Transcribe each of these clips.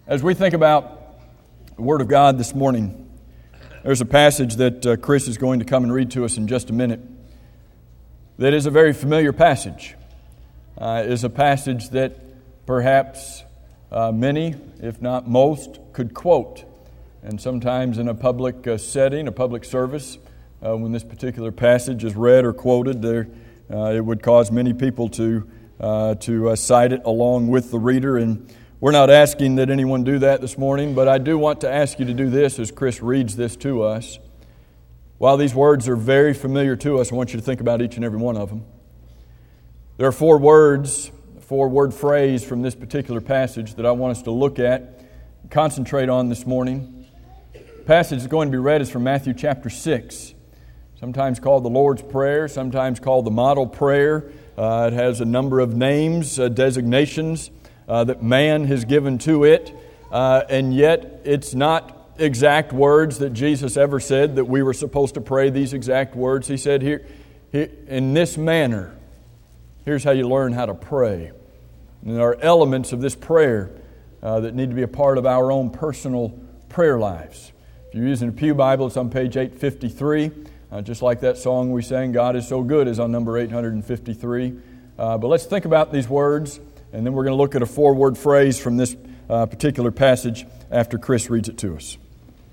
As we think about the Word of God this morning, there's a passage that Chris is going to come and read to us in just a minute that is a very familiar passage. It is a passage that perhaps many, if not most, could quote. And sometimes in a public setting, a public service, when this particular passage is read or quoted, it would cause many people to cite it along with the reader. And we're not asking that anyone do that this morning, but I do want to ask you to do this as Chris reads this to us. While these words are very familiar to us, I want you to think about each and every one of them. There are four word phrase from this particular passage that I want us to look at, concentrate on this morning. The passage that's going to be read is from Matthew chapter 6, sometimes called the Lord's Prayer, sometimes called the Model Prayer. It has a number of names, designations that man has given to it, and yet it's not exact words that Jesus ever said that we were supposed to pray these exact words. He said here in this manner, here's how you learn how to pray. And there are elements of this prayer that need to be a part of our own personal prayer lives. If you're using a Pew Bible, it's on page 853. Just like that song we sang, God is so good, is on number 853. But let's think about these words, and then we're going to look at a four-word phrase from this particular passage after Chris reads it to us.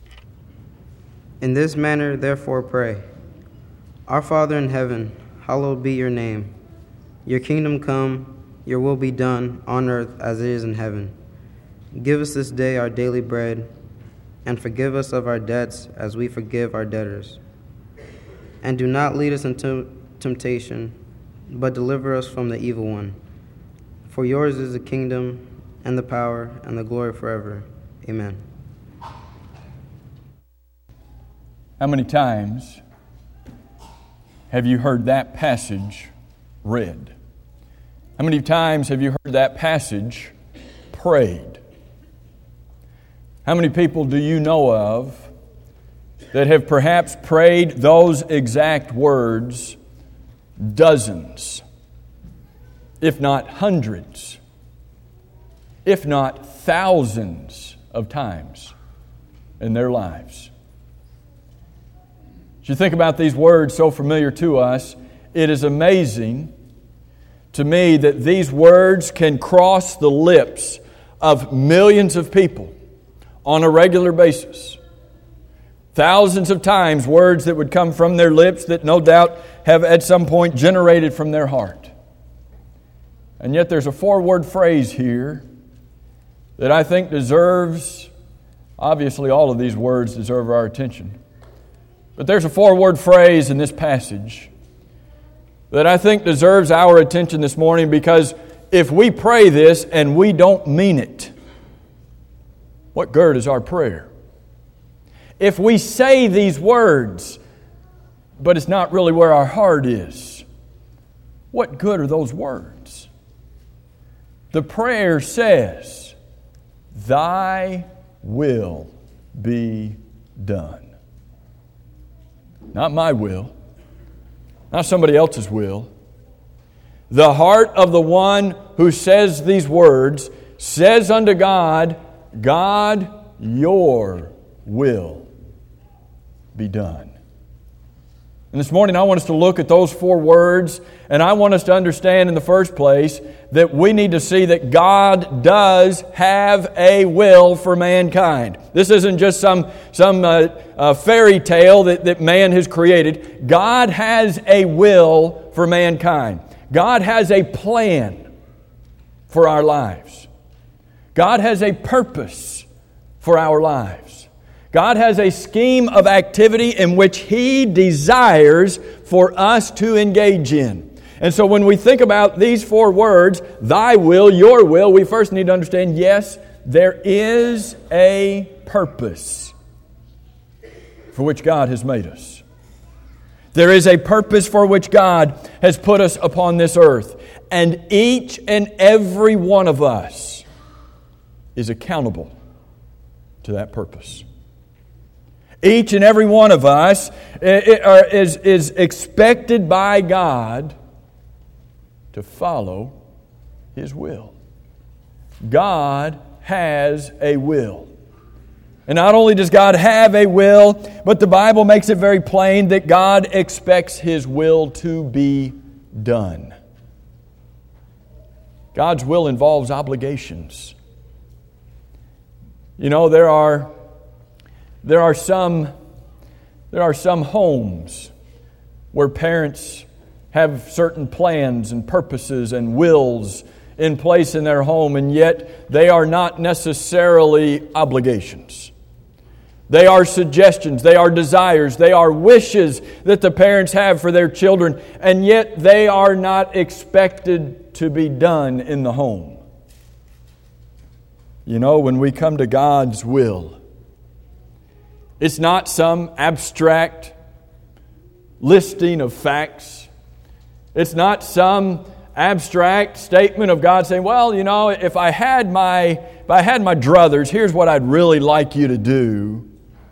In this manner, therefore, pray. Our Father in heaven, hallowed be your name. Your kingdom come, your will be done on earth as it is in heaven. Give us this day our daily bread, and forgive us of our debts as we forgive our debtors. And do not lead us into temptation, but deliver us from the evil one. For yours is the kingdom, and the power, and the glory forever. Amen. How many times have you heard that passage read? How many times have you heard that passage prayed? How many people do you know of that have perhaps prayed those exact words dozens, if not hundreds, if not thousands of times in their lives? As you think about these words so familiar to us, it is amazing to me that these words can cross the lips of millions of people on a regular basis. Thousands of times, words that would come from their lips that no doubt have at some point generated from their heart. And yet there's a four-word phrase here that I think deserves, obviously all of these words deserve our attention. But there's a four-word phrase in this passage that I think deserves our attention this morning, because if we pray this and we don't mean it, what good is our prayer? If we say these words, but it's not really where our heart is, what good are those words? The prayer says, "Thy will be done." Not my will, not somebody else's will. The heart of the one who says these words says unto God, "God, your will be done." And this morning I want us to look at those four words, and I want us to understand in the first place that we need to see that God does have a will for mankind. This isn't just some fairy tale that man has created. God has a will for mankind. God has a plan for our lives. God has a purpose for our lives. God has a scheme of activity in which He desires for us to engage in. And so when we think about these four words, thy will, your will, we first need to understand, yes, there is a purpose for which God has made us. There is a purpose for which God has put us upon this earth. And each and every one of us is accountable to that purpose. Each and every one of us is expected by God to follow His will. God has a will. And not only does God have a will, but the Bible makes it very plain that God expects His will to be done. God's will involves obligations. You know, there are some homes where parents have certain plans and purposes and wills in place in their home, and yet they are not necessarily obligations. They are suggestions, they are desires, they are wishes that the parents have for their children, and yet they are not expected to be done in the home. You know, when we come to God's will, it's not some abstract listing of facts. It's not some abstract statement of God saying, well, you know, if I had my druthers, here's what I'd really like you to do.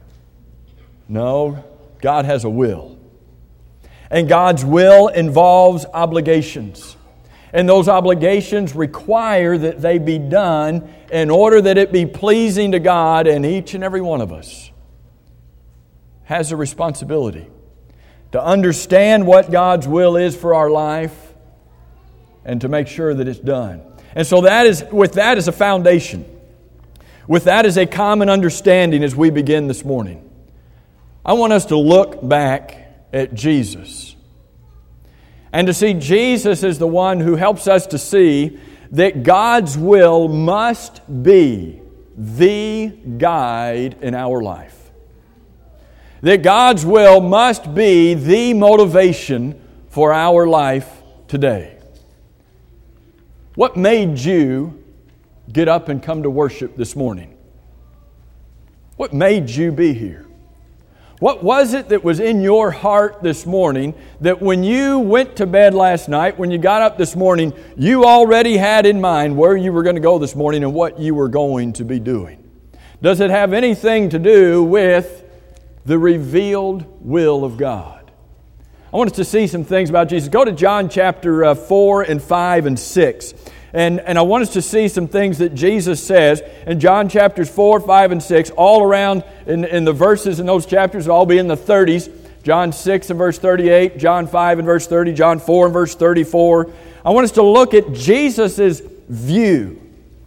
No, God has a will. And God's will involves obligations. And those obligations require that they be done in order that it be pleasing to God, and each and every one of us has a responsibility to understand what God's will is for our life and to make sure that it's done. And so with that as a foundation, with that as a common understanding as we begin this morning, I want us to look back at Jesus and to see Jesus as the one who helps us to see that God's will must be the guide in our life. That God's will must be the motivation for our life today. What made you get up and come to worship this morning? What made you be here? What was it that was in your heart this morning that when you went to bed last night, when you got up this morning, you already had in mind where you were going to go this morning and what you were going to be doing? Does it have anything to do with the revealed will of God? I want us to see some things about Jesus. Go to John chapter 4 and 5 and 6. And I want us to see some things that Jesus says in John chapters 4, 5, and 6, all around in the verses in those chapters, will all be in the 30s. John 6 and verse 38, John 5 and verse 30, John 4 and verse 34. I want us to look at Jesus' view,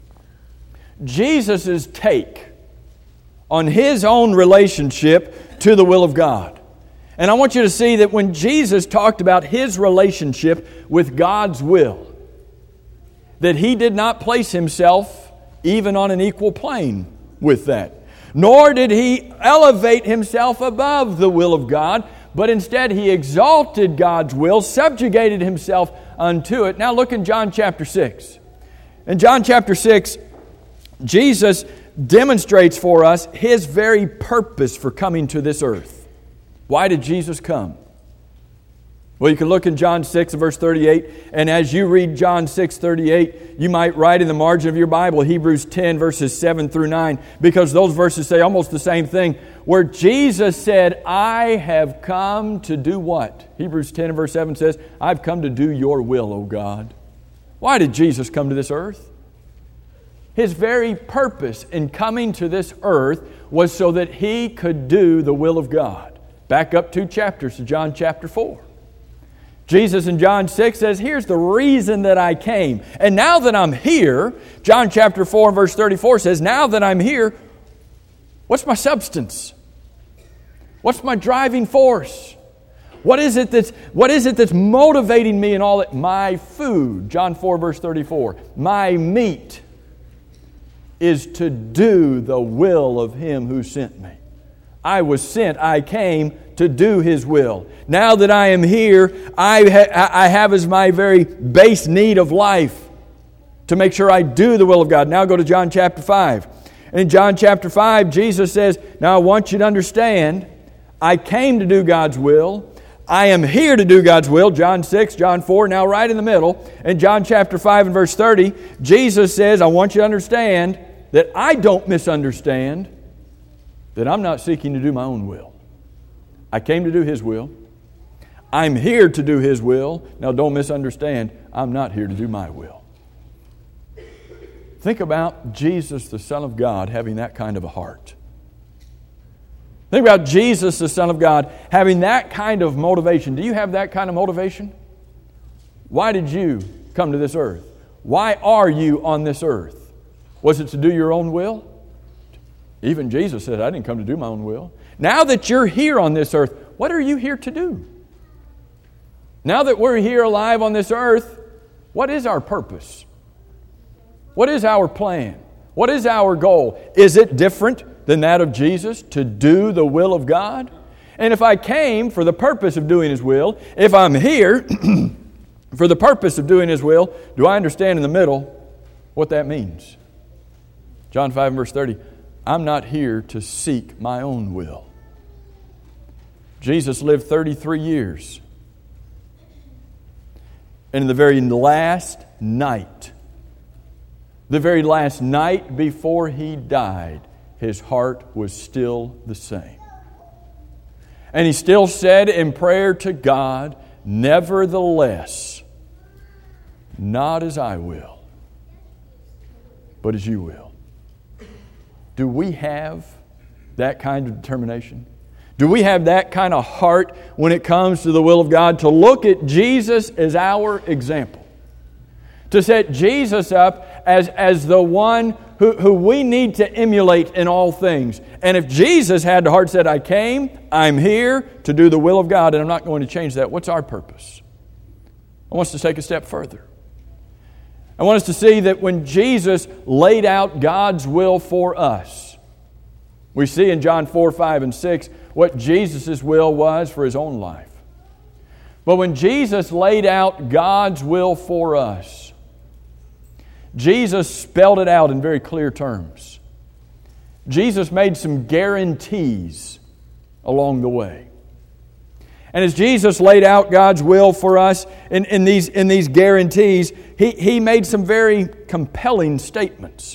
Jesus' take on His own relationship to the will of God. And I want you to see that when Jesus talked about His relationship with God's will, that He did not place Himself even on an equal plane with that. Nor did He elevate Himself above the will of God, but instead He exalted God's will, subjugated Himself unto it. Now look in John chapter 6. In John chapter 6, Jesus demonstrates for us His very purpose for coming to this earth. Why did Jesus come? Well, you can look in John 6 verse 38, and as you read John 6:38, you might write in the margin of your Bible Hebrews 10 verses 7 through 9, because those verses say almost the same thing, where Jesus said, I have come to do what? Hebrews 10 and verse 7 says, I've come to do your will, O God. Why did Jesus come to this earth? His very purpose in coming to this earth was so that He could do the will of God. Back up 2 chapters to John chapter 4. Jesus in John 6 says, here's the reason that I came. And now that I'm here, John chapter 4 and verse 34 says, now that I'm here, what's my substance? What's my driving force? What is it that's motivating me in all that? My food, John 4 verse 34, my meat is to do the will of Him who sent me. I was sent, I came to do His will. Now that I am here, I have as my very base need of life to make sure I do the will of God. Now go to John chapter 5. In John chapter 5, Jesus says, now I want you to understand, I came to do God's will. I am here to do God's will. John 6, John 4, now right in the middle. In John chapter 5 and verse 30, Jesus says, I want you to understand that I don't misunderstand that I'm not seeking to do my own will. I came to do His will. I'm here to do His will. Now don't misunderstand, I'm not here to do my will. Think about Jesus, the Son of God, having that kind of a heart. Think about Jesus, the Son of God, having that kind of motivation. Do you have that kind of motivation? Why did you come to this earth? Why are you on this earth? Was it to do your own will? Even Jesus said, I didn't come to do my own will. Now that you're here on this earth, what are you here to do? Now that we're here alive on this earth, what is our purpose? What is our plan? What is our goal? Is it different than that of Jesus, to do the will of God? And if I came for the purpose of doing His will, if I'm here for the purpose of doing His will, do I understand in the middle what that means? John 5 verse 30, I'm not here to seek my own will. Jesus lived 33 years. And in the very last night before He died, His heart was still the same. And He still said in prayer to God, nevertheless, not as I will, but as you will. Do we have that kind of determination? Do we have that kind of heart when it comes to the will of God, to look at Jesus as our example? To set Jesus up as the one who we need to emulate in all things. And if Jesus had the heart said, I'm here to do the will of God, and I'm not going to change that, what's our purpose? I want us to take a step further. I want us to see that when Jesus laid out God's will for us, we see in John 4, 5, and 6 what Jesus' will was for His own life. But when Jesus laid out God's will for us, Jesus spelled it out in very clear terms. Jesus made some guarantees along the way. And as Jesus laid out God's will for us in these guarantees, He made some very compelling statements.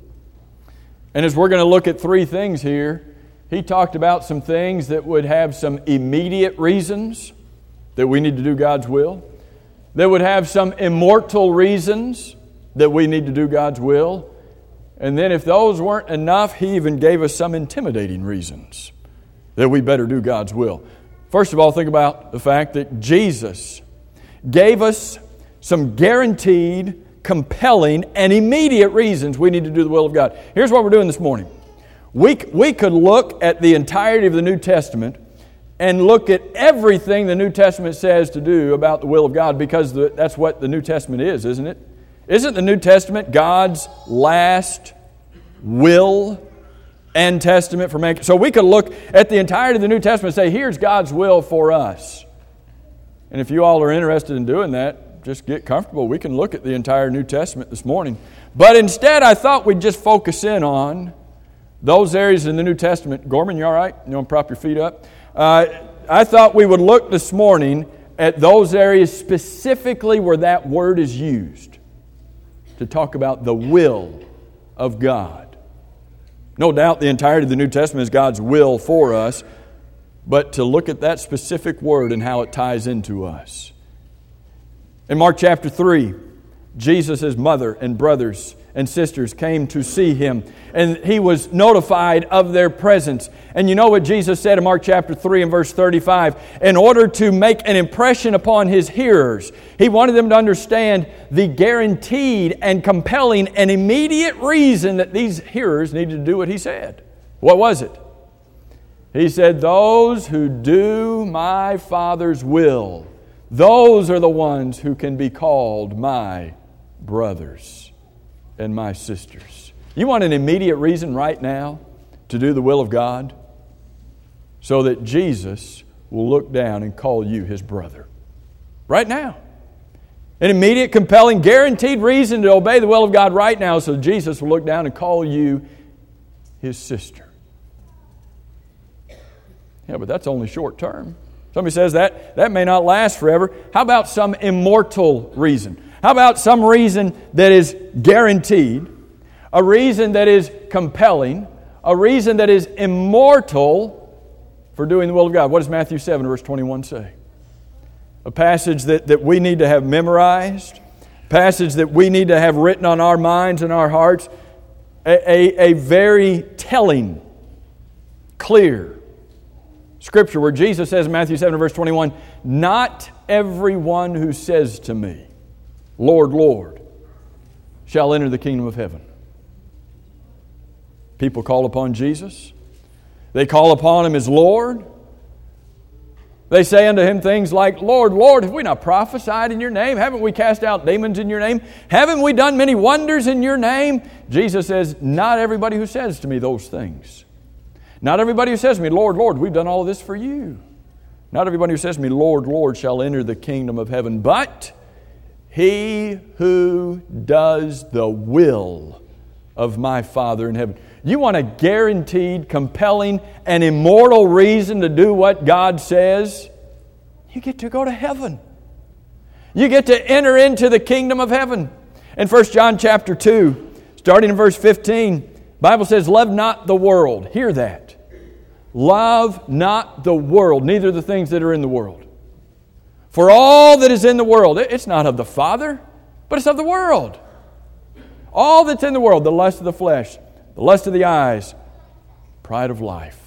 And as we're going to look at three things here, He talked about some things that would have some immediate reasons that we need to do God's will. That would have some immortal reasons that we need to do God's will. And then if those weren't enough, He even gave us some intimidating reasons that we better do God's will. First of all, think about the fact that Jesus gave us some guaranteed, compelling, and immediate reasons we need to do the will of God. Here's what we're doing this morning. We could look at the entirety of the New Testament and look at everything the New Testament says to do about the will of God, because that's what the New Testament is, isn't it? Isn't the New Testament God's last will and testament for mankind? So we could look at the entirety of the New Testament and say, here's God's will for us. And if you all are interested in doing that, just get comfortable. We can look at the entire New Testament this morning. But instead, I thought we'd just focus in on those areas in the New Testament. Gorman, you all right? You want to prop your feet up? I thought we would look this morning at those areas specifically where that word is used to talk about the will of God. No doubt the entirety of the New Testament is God's will for us, but to look at that specific word and how it ties into us. In Mark chapter 3, Jesus' mother and brothers and sisters came to see Him, and He was notified of their presence. And you know what Jesus said in Mark chapter 3 and verse 35? In order to make an impression upon His hearers, He wanted them to understand the guaranteed and compelling and immediate reason that these hearers needed to do what He said. What was it? He said, those who do my Father's will, those are the ones who can be called my brothers and my sisters. You want an immediate reason right now to do the will of God? So that Jesus will look down and call you His brother. Right now. An immediate, compelling, guaranteed reason to obey the will of God right now, so Jesus will look down and call you His sister. Yeah, but that's only short term. Somebody says that may not last forever. How about some immortal reason? How about some reason that is guaranteed, a reason that is compelling, a reason that is immortal for doing the will of God? What does Matthew 7 verse 21 say? A passage that we need to have memorized, passage that we need to have written on our minds and our hearts, a very telling, clear Scripture where Jesus says in Matthew 7 verse 21, "Not everyone who says to me, 'Lord, Lord,' shall enter the kingdom of heaven." People call upon Jesus. They call upon Him as Lord. They say unto Him things like, "Lord, Lord, have we not prophesied in Your name? Haven't we cast out demons in Your name? Haven't we done many wonders in Your name?" Jesus says, not everybody who says to me those things. Not everybody who says to me, "Lord, Lord, we've done all of this for You." Not everybody who says to me, "Lord, Lord," shall enter the kingdom of heaven, but he who does the will of my Father in heaven. You want a guaranteed, compelling, and immortal reason to do what God says? You get to go to heaven. You get to enter into the kingdom of heaven. In 1 John chapter 2, starting in verse 15, the Bible says, "Love not the world." Hear that. "Love not the world, neither the things that are in the world. For all that is in the world," it's not of the Father, but it's of the world. All that's in the world, the lust of the flesh, the lust of the eyes, pride of life.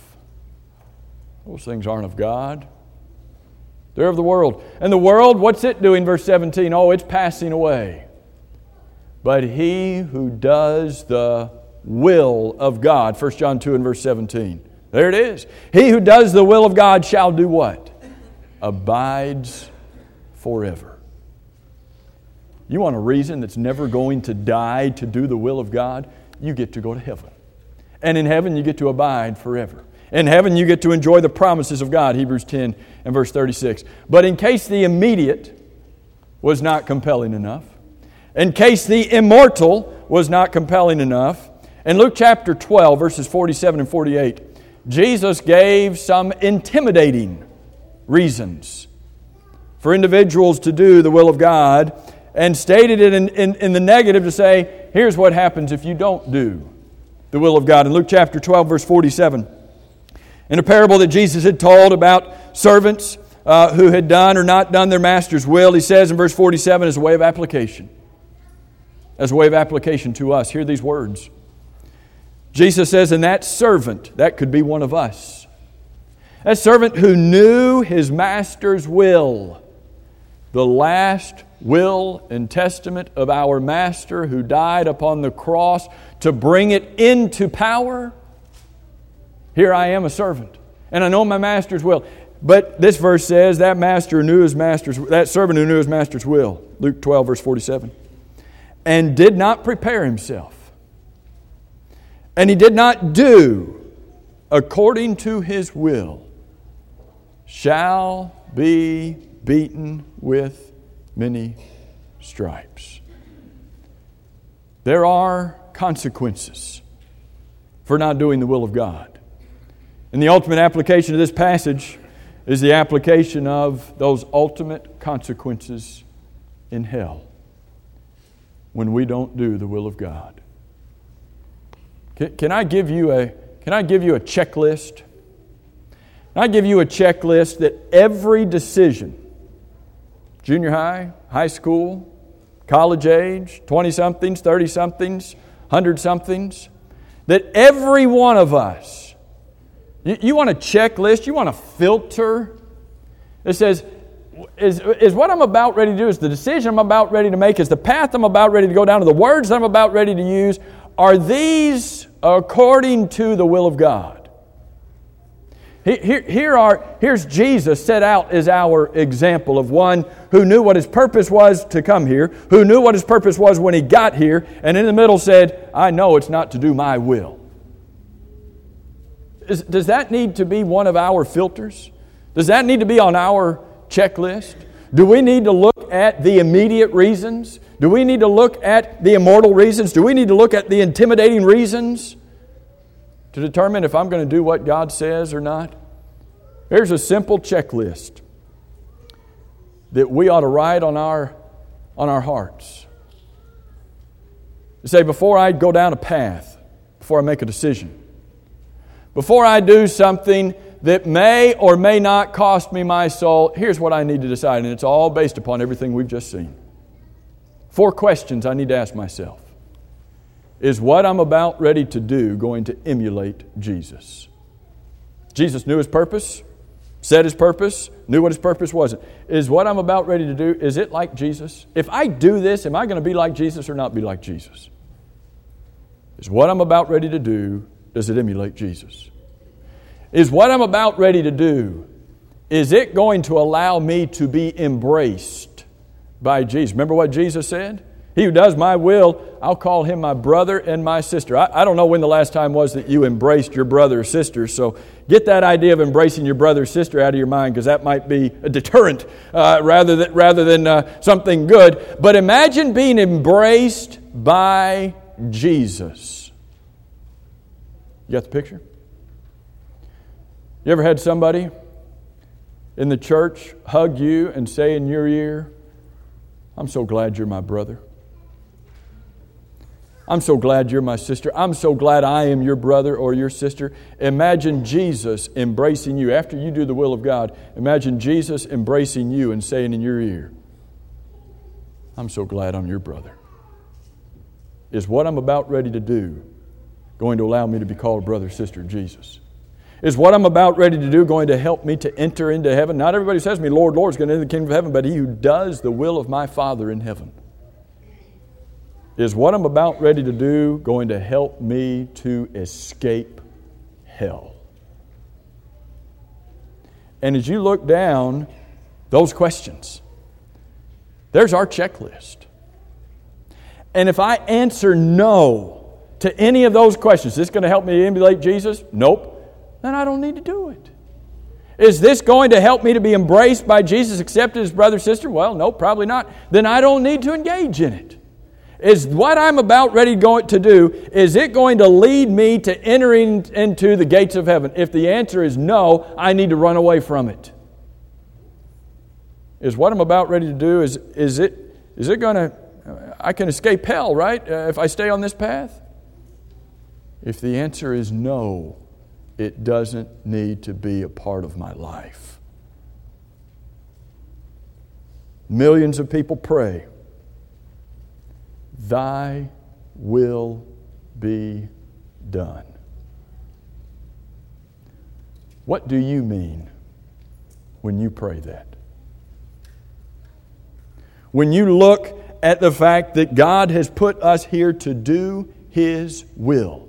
Those things aren't of God. They're of the world. And the world, what's it doing? Verse 17, oh, it's passing away. But he who does the will of God, 1 John 2 and verse 17. There it is. He who does the will of God shall do what? Abides forever. You want a reason that's never going to die to do the will of God? You get to go to heaven. And in heaven you get to abide forever. In heaven you get to enjoy the promises of God, Hebrews 10 and verse 36. But in case the immediate was not compelling enough, in case the immortal was not compelling enough, in Luke chapter 12, verses 47 and 48, Jesus gave some intimidating reasons for individuals to do the will of God, and stated it in the negative to say, here's what happens if you don't do the will of God. In Luke chapter 12, verse 47, in a parable that Jesus had told about servants who had done or not done their master's will, he says in verse 47 as a way of application. As a way of application to us, hear these words. Jesus says, and that servant, that could be one of us, that servant who knew his master's will, the last will and testament of our Master who died upon the cross to bring it into power. Here I am, a servant, and I know my master's will. But this verse says that servant who knew his master's will, Luke 12, verse 47, and did not prepare himself, and he did not do according to his will, shall be beaten with many stripes. There are consequences for not doing the will of God. And the ultimate application of this passage is the application of those ultimate consequences in hell when we don't do the will of God. Can I give you a checklist? Can I give you a checklist that every decision, junior high, high school, college age, 20-somethings, 30-somethings, 100-somethings, that every one of us, you want a checklist, you want a filter that says, is what I'm about ready to do, is the decision I'm about ready to make, is the path I'm about ready to go down, to the words that I'm about ready to use, are these according to the will of God? Here's Jesus set out as our example of one who knew what his purpose was to come here, who knew what his purpose was when he got here, and in the middle said, I know it's not to do my will. Does that need to be one of our filters? Does that need to be on our checklist? Do we need to look at the immediate reasons? Do we need to look at the immortal reasons? Do we need to look at the intimidating reasons to determine if I'm going to do what God says or not? Here's a simple checklist that we ought to write on our hearts. You say, before I go down a path, before I make a decision, before I do something that may or may not cost me my soul, here's what I need to decide, and it's all based upon everything we've just seen. 4 questions I need to ask myself. Is what I'm about ready to do going to emulate Jesus? Jesus knew His purpose, said His purpose, knew what His purpose wasn't. Is what I'm about ready to do, is it like Jesus? If I do this, am I going to be like Jesus or not be like Jesus? Is what I'm about ready to do, does it emulate Jesus? Is what I'm about ready to do, is it going to allow me to be embraced by Jesus? Remember what Jesus said? He who does my will, I'll call him my brother and my sister. I don't know when the last time was that you embraced your brother or sister, so get that idea of embracing your brother or sister out of your mind, because that might be a deterrent rather than something good. But imagine being embraced by Jesus. You got the picture? You ever had somebody in the church hug you and say in your ear, "I'm so glad you're my brother. I'm so glad you're my sister. I'm so glad I am your brother or your sister." Imagine Jesus embracing you. After you do the will of God, imagine Jesus embracing you and saying in your ear, "I'm so glad I'm your brother." Is what I'm about ready to do going to allow me to be called brother, sister of Jesus? Is what I'm about ready to do going to help me to enter into heaven? Not everybody says to me, "Lord, Lord," is going to enter the kingdom of heaven, but he who does the will of my Father in heaven. Is what I'm about ready to do going to help me to escape hell? And as you look down those questions, there's our checklist. And if I answer no to any of those questions, is this going to help me emulate Jesus? Nope. Then I don't need to do it. Is this going to help me to be embraced by Jesus, accepted as brother, sister? Well, no, probably not. Then I don't need to engage in it. Is what I'm about ready to do, is it going to lead me to entering into the gates of heaven? If the answer is no, I need to run away from it. Is what I'm about ready to do, is it going to, I can escape hell, right? If I stay on this path? If the answer is no, it doesn't need to be a part of my life. Millions of people pray, "Thy will be done." What do you mean when you pray that? When you look at the fact that God has put us here to do His will,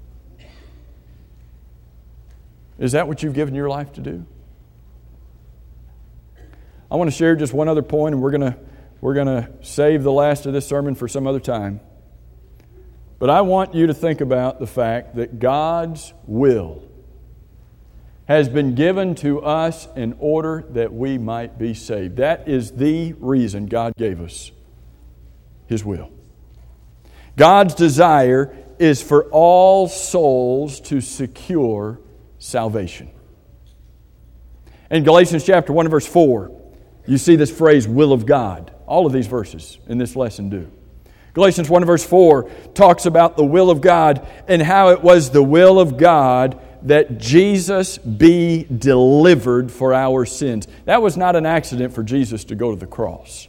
is that what you've given your life to do? I want to share just one other point, and we're going to save the last of this sermon for some other time. But I want you to think about the fact that God's will has been given to us in order that we might be saved. That is the reason God gave us His will. God's desire is for all souls to secure salvation. In Galatians chapter 1 and verse 4, you see this phrase, will of God. All of these verses in this lesson do. Galatians 1 and verse 4 talks about the will of God and how it was the will of God that Jesus be delivered for our sins. That was not an accident for Jesus to go to the cross.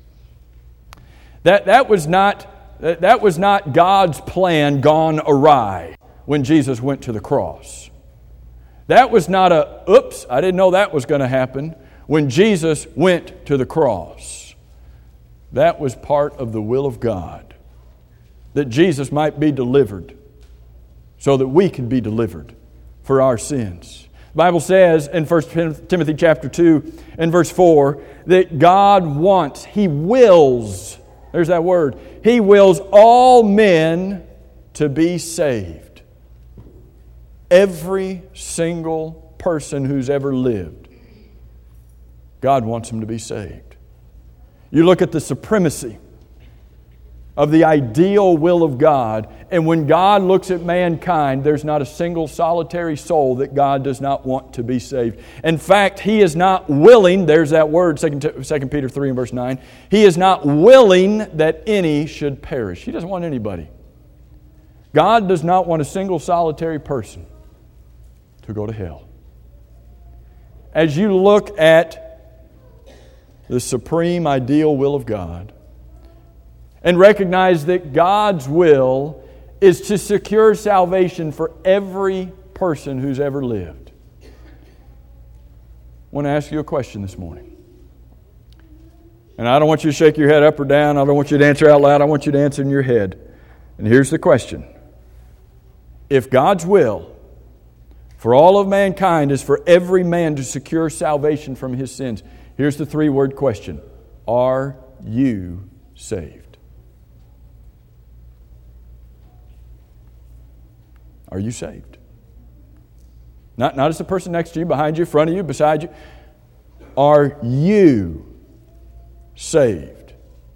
That was not God's plan gone awry when Jesus went to the cross. That was not oops, I didn't know that was going to happen when Jesus went to the cross. That was part of the will of God, that Jesus might be delivered so that we can be delivered for our sins. The Bible says in 1 Timothy chapter 2 and verse 4 that God wants, He wills, there's that word, He wills all men to be saved. Every single person who's ever lived, God wants them to be saved. You look at the supremacy of the ideal will of God, and when God looks at mankind, there's not a single solitary soul that God does not want to be saved. In fact, He is not willing, there's that word, 2 Peter 3 and verse 9, He is not willing that any should perish. He doesn't want anybody. God does not want a single solitary person to go to hell. As you look at the supreme ideal will of God, and recognize that God's will is to secure salvation for every person who's ever lived. I want to ask you a question this morning. And I don't want you to shake your head up or down. I don't want you to answer out loud. I want you to answer in your head. And here's the question. If God's will for all of mankind is for every man to secure salvation from his sins, here's the three-word question. Are you saved? Are you saved? Not as the person next to you, behind you, front of you, beside you. Are you saved?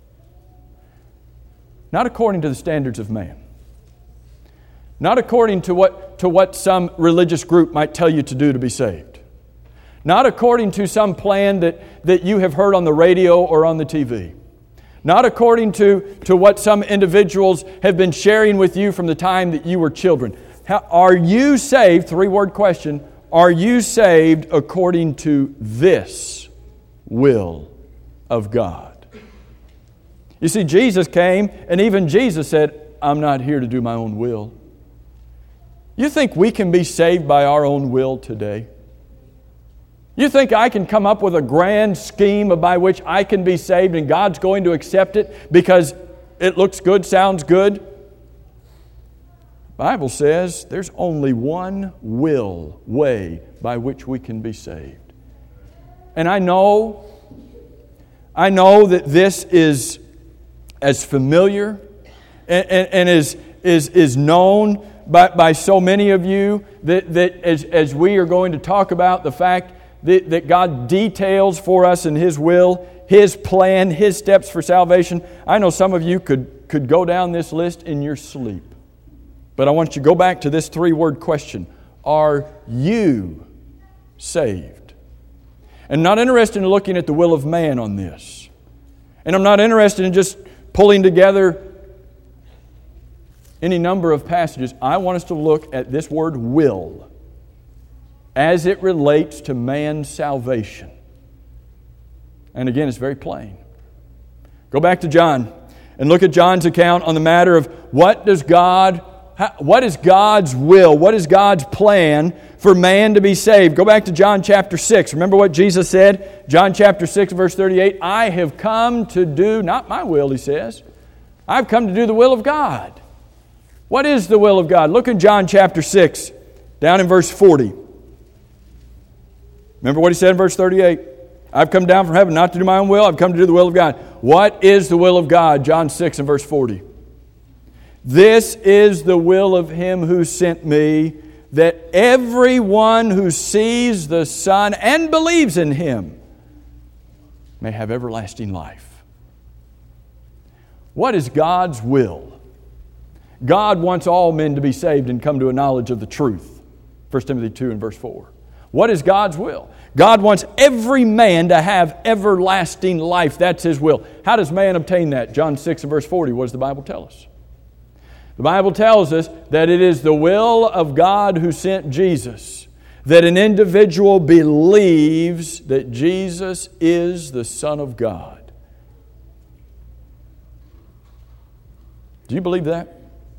Not according to the standards of man. Not according to what some religious group might tell you to do to be saved. Not according to some plan that you have heard on the radio or on the TV. Not according to what some individuals have been sharing with you from the time that you were children. Are you saved? Three-word question. Are you saved according to this will of God? You see, Jesus came, and even Jesus said, I'm not here to do my own will. You think we can be saved by our own will today? You think I can come up with a grand scheme by which I can be saved and God's going to accept it because it looks good, sounds good? The Bible says there's only one way by which we can be saved. And I know that this is as familiar and is known by so many of you that as we are going to talk about the fact that God details for us in His will, His plan, His steps for salvation. I know some of you could go down this list in your sleep. But I want you to go back to this three-word question. Are you saved? And I'm not interested in looking at the will of man on this. And I'm not interested in just pulling together any number of passages. I want us to look at this word will as it relates to man's salvation. And again, it's very plain. Go back to John and look at John's account on the matter of what is God's will? What is God's plan for man to be saved? Go back to John chapter 6. Remember what Jesus said? John chapter 6, verse 38. I have come to do, not my will, He says. I've come to do the will of God. What is the will of God? Look in John chapter 6, down in verse 40. Remember what He said in verse 38? I've come down from heaven not to do my own will. I've come to do the will of God. What is the will of God? John 6 and verse 40. This is the will of Him who sent me, that everyone who sees the Son and believes in Him may have everlasting life. What is God's will? God wants all men to be saved and come to a knowledge of the truth. 1 Timothy 2 and verse 4. What is God's will? God wants every man to have everlasting life. That's His will. How does man obtain that? John 6 and verse 40. What does the Bible tell us? The Bible tells us that it is the will of God who sent Jesus, that an individual believes that Jesus is the Son of God. Do you believe that?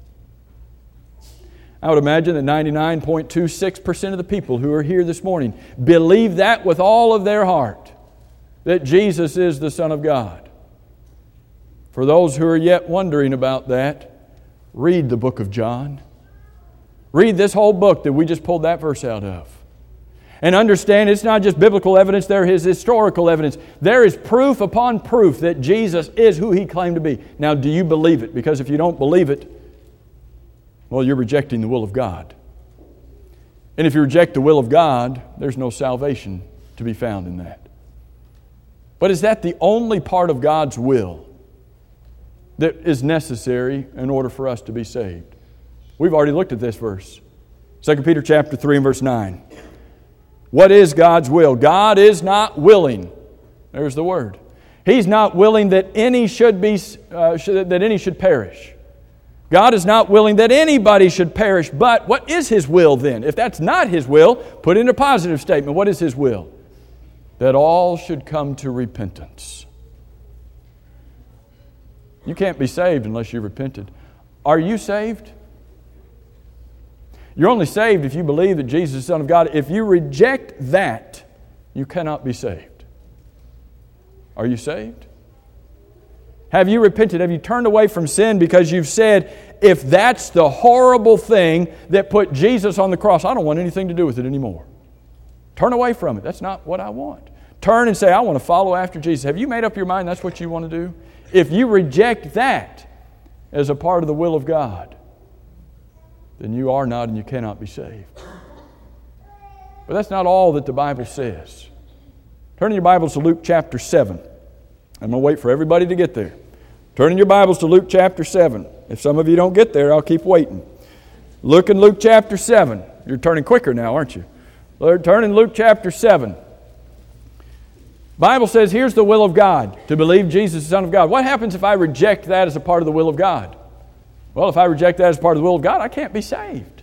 I would imagine that 99.26% of the people who are here this morning believe that with all of their heart, that Jesus is the Son of God. For those who are yet wondering about that, read the book of John. Read this whole book that we just pulled that verse out of. And understand it's not just biblical evidence, there is historical evidence. There is proof upon proof that Jesus is who He claimed to be. Now, do you believe it? Because if you don't believe it, well, you're rejecting the will of God. And if you reject the will of God, there's no salvation to be found in that. But is that the only part of God's will that is necessary in order for us to be saved? We've already looked at this verse. 2 Peter chapter 3 and verse 9. What is God's will? God is not willing. There's the word. He's not willing that any should perish. God is not willing that anybody should perish. But what is His will then? If that's not His will, put in a positive statement. What is His will? That all should come to repentance. You can't be saved unless you repented. Are you saved? You're only saved if you believe that Jesus is the Son of God. If you reject that, you cannot be saved. Are you saved? Have you repented? Have you turned away from sin because you've said, if that's the horrible thing that put Jesus on the cross, I don't want anything to do with it anymore. Turn away from it. That's not what I want. Turn and say, I want to follow after Jesus. Have you made up your mind that's what you want to do? If you reject that as a part of the will of God, then you are not and you cannot be saved. But that's not all that the Bible says. Turn in your Bibles to Luke chapter 7. I'm going to wait for everybody to get there. Turn in your Bibles to Luke chapter 7. If some of you don't get there, I'll keep waiting. Look in Luke chapter 7. You're turning quicker now, aren't you? Turn in Luke chapter 7. Bible says, here's the will of God, to believe Jesus is the Son of God. What happens if I reject that as a part of the will of God? Well, if I reject that as part of the will of God, I can't be saved.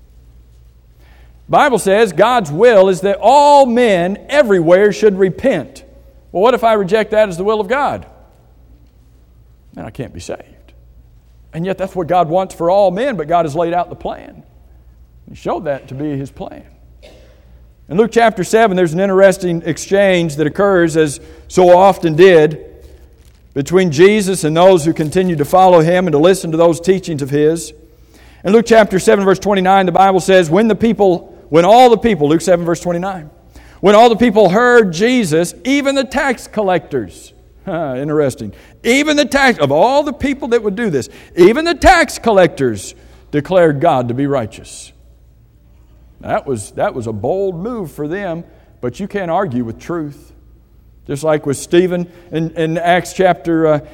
Bible says God's will is that all men everywhere should repent. Well, what if I reject that as the will of God? Then I can't be saved. And yet that's what God wants for all men, but God has laid out the plan. He showed that to be His plan. In Luke chapter 7, there's an interesting exchange that occurs, as so often did, between Jesus and those who continue to follow Him and to listen to those teachings of His. In Luke chapter 7, verse 29, the Bible says, when all the people, Luke 7, verse 29, when all the people heard Jesus, even the tax collectors, interesting, even of all the people that would do this, even the tax collectors declared God to be righteous. That was a bold move for them, but you can't argue with truth. Just like with Stephen in Acts chapter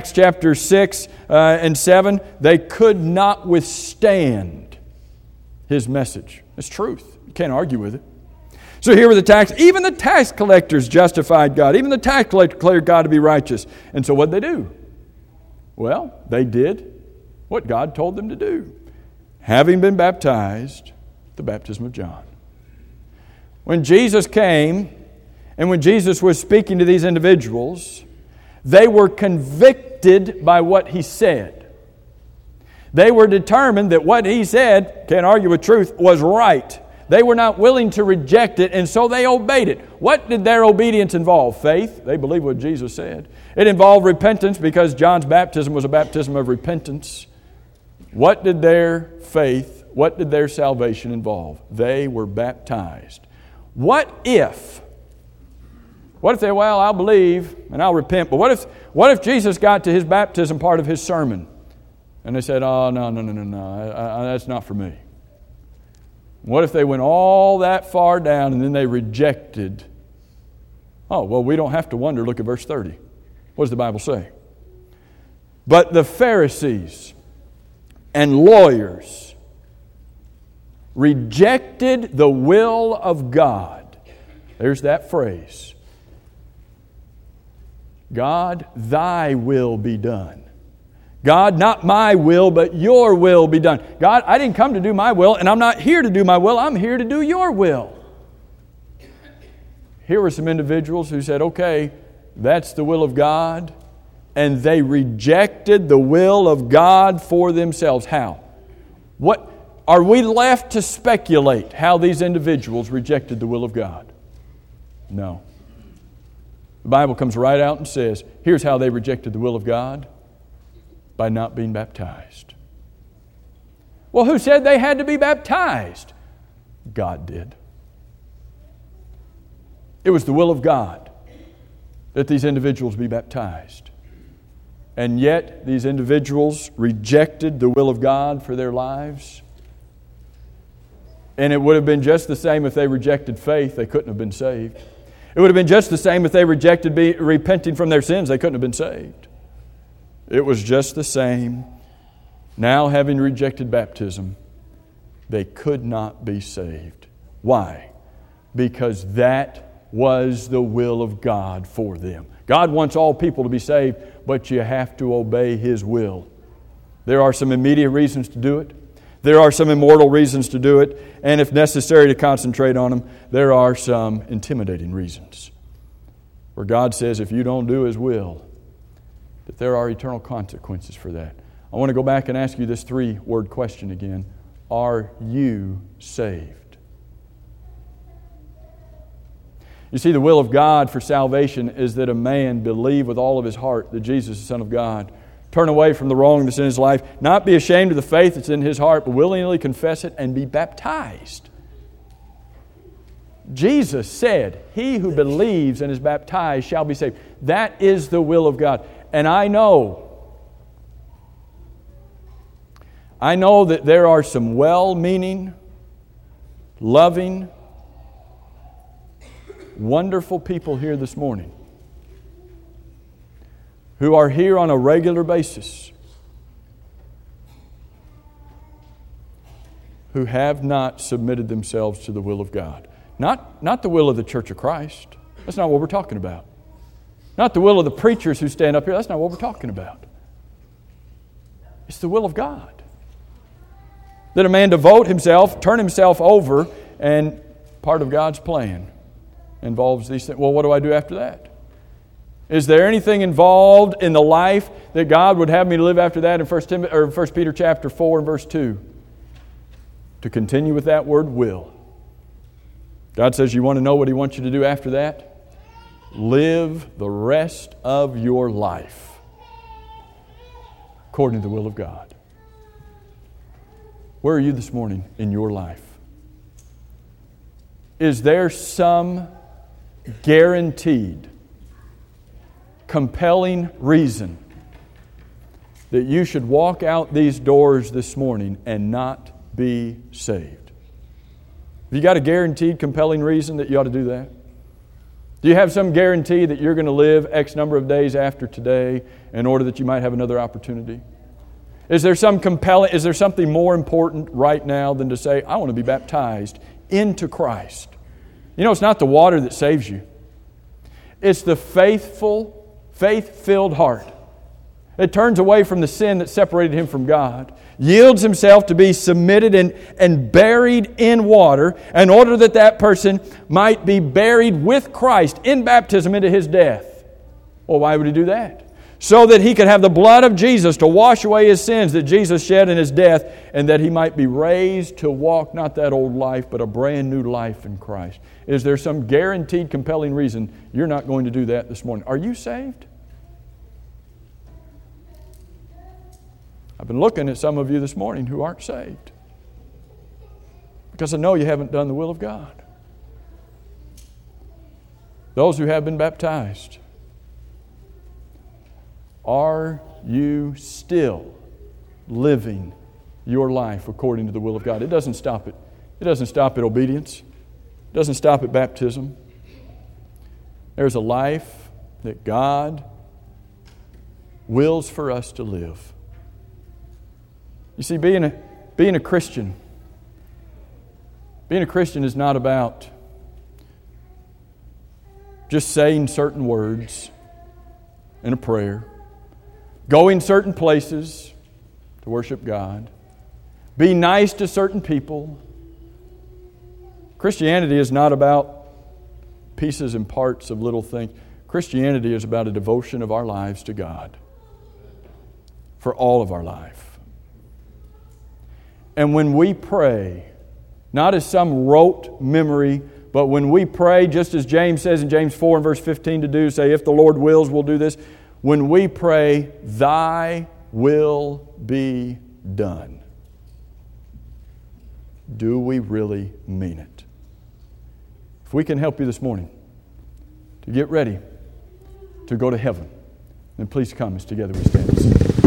6 and 7, they could not withstand his message. It's truth. You can't argue with it. So here were even the tax collectors justified God. Even the tax collectors declared God to be righteous. And so what did they do? Well, they did what God told them to do. Having been baptized, the baptism of John. When Jesus came, and when Jesus was speaking to these individuals, they were convicted by what He said. They were determined that what He said, can't argue with truth, was right. They were not willing to reject it, and so they obeyed it. What did their obedience involve? Faith. They believed what Jesus said. It involved repentance because John's baptism was a baptism of repentance. What did their faith, what did their salvation involve? They were baptized. What if they, I'll believe and I'll repent, but what if Jesus got to His baptism part of His sermon and they said, oh, no, that's not for me? What if they went all that far down and then they rejected? Oh, well, we don't have to wonder. Look at verse 30. What does the Bible say? But the Pharisees and lawyers rejected the will of God. There's that phrase. God, thy will be done. God, not my will, but your will be done. God, I didn't come to do my will, and I'm not here to do my will. I'm here to do your will. Here were some individuals who said, okay, that's the will of God, and they rejected the will of God for themselves. How? What? Are we left to speculate how these individuals rejected the will of God? No. The Bible comes right out and says, here's how they rejected the will of God. By not being baptized. Well, who said they had to be baptized? God did. It was the will of God that these individuals be baptized. And yet, these individuals rejected the will of God for their lives. And it would have been just the same if they rejected faith. They couldn't have been saved. It would have been just the same if they rejected repenting from their sins. They couldn't have been saved. It was just the same. Now, having rejected baptism, they could not be saved. Why? Because that was the will of God for them. God wants all people to be saved, but you have to obey His will. There are some immediate reasons to do it. There are some immortal reasons to do it. And if necessary to concentrate on them, there are some intimidating reasons. Where God says, if you don't do His will, that there are eternal consequences for that. I want to go back and ask you this 3-word question again. Are you saved? You see, the will of God for salvation is that a man believe with all of his heart that Jesus is the Son of God, turn away from the wrong that's in his life, not be ashamed of the faith that's in his heart, but willingly confess it and be baptized. Jesus said, "He who believes and is baptized shall be saved." That is the will of God. And I know that there are some well-meaning, loving, wonderful people here this morning who are here on a regular basis who have not submitted themselves to the will of God. Not the will of the Church of Christ. That's not what we're talking about. Not the will of the preachers who stand up here. That's not what we're talking about. It's the will of God. That a man devote himself, turn himself over, and part of God's plan involves these things. Well, what do I do after that? Is there anything involved in the life that God would have me to live after that in 1 Peter chapter 4 and verse 2? To continue with that word will. God says, you want to know what He wants you to do after that? Live the rest of your life according to the will of God. Where are you this morning in your life? Is there some guaranteed, compelling reason that you should walk out these doors this morning and not be saved? Have you got a guaranteed, compelling reason that you ought to do that? Do you have some guarantee that you're going to live X number of days after today in order that you might have another opportunity? Is there something more important right now than to say, I want to be baptized into Christ? You know, it's not the water that saves you. It's the faith-filled heart. It turns away from the sin that separated him from God, yields himself to be submitted and buried in water in order that that person might be buried with Christ in baptism into His death. Well, why would he do that? So that he could have the blood of Jesus to wash away his sins that Jesus shed in His death, and that he might be raised to walk not that old life, but a brand new life in Christ. Is there some guaranteed, compelling reason you're not going to do that this morning? Are you saved? I've been looking at some of you this morning who aren't saved, because I know you haven't done the will of God. Those who have been baptized, are you still living your life according to the will of God? It doesn't stop it. It doesn't stop at obedience. It doesn't stop at baptism. There's a life that God wills for us to live. You see, being a Christian is not about just saying certain words in a prayer, going certain places to worship God, be nice to certain people. Christianity is not about pieces and parts of little things. Christianity is about a devotion of our lives to God for all of our life. And when we pray, not as some rote memory, but when we pray, just as James says in James 4 and verse 15 to do, say, if the Lord wills, we'll do this. When we pray, Thy will be done. Do we really mean it? If we can help you this morning to get ready to go to heaven, then please come as together we stand and sing.